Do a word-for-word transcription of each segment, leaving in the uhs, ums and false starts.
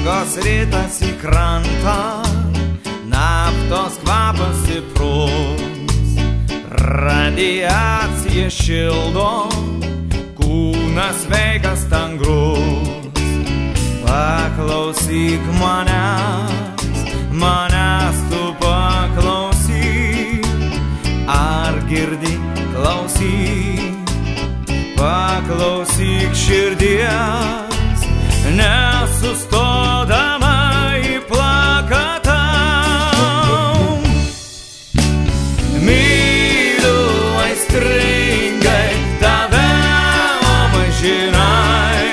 Palangos rytas į krantą, naftos kvapas stiprus, radiacija šildo, kūnas sveikas tangrus. Paklausyk manęs, manęs tu paklausyk, ar girdi, klausyk, paklausyk širdies, nesustodama į plakatą. Myliu aistringai tave, o mažinai,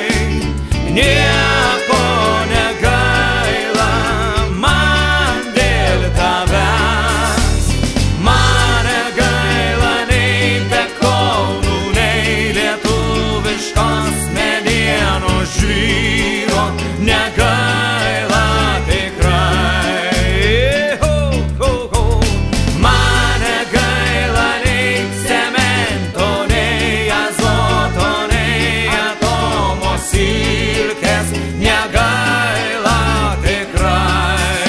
nieko negaila man dėl tavęs. Man negaila nei bekonų, nei lietuviškos medienos žvyro, negaila tikrai. Ho, ho, ho. Man negaila nei cemento, nei azoto, nei atomo silkės, negaila tikrai.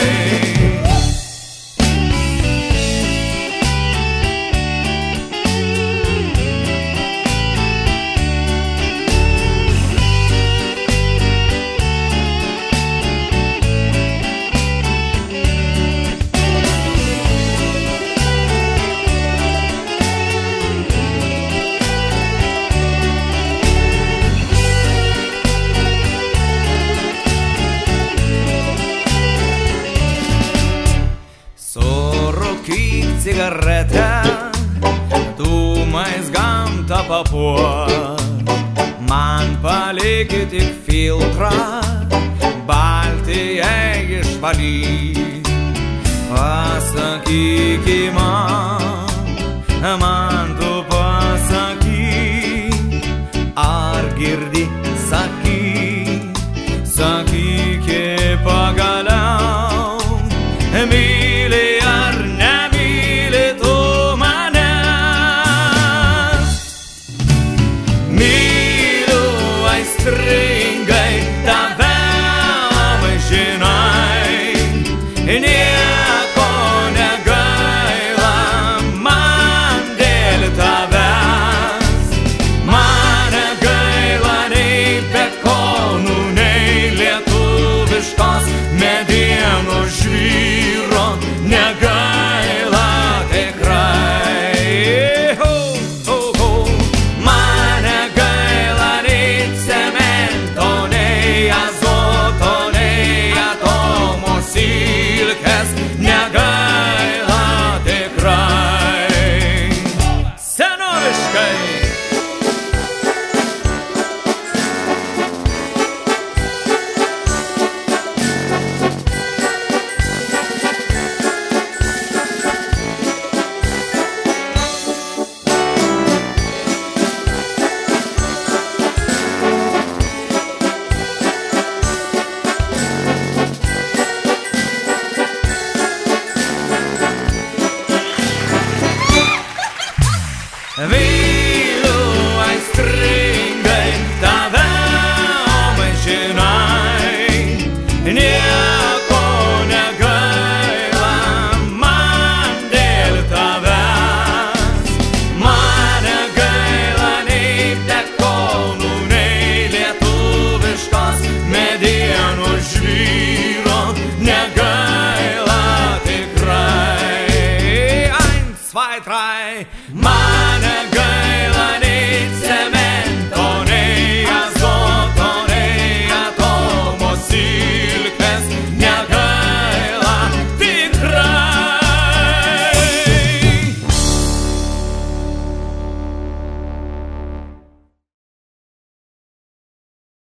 Surūkyk cigaretę, dūmais gamtą papuoš, man palikit tik filtrą, Baltijai išvalyk. Pasakyk man, man tu pasakyk, ar girdi, sakyk, sakyk pagaliau.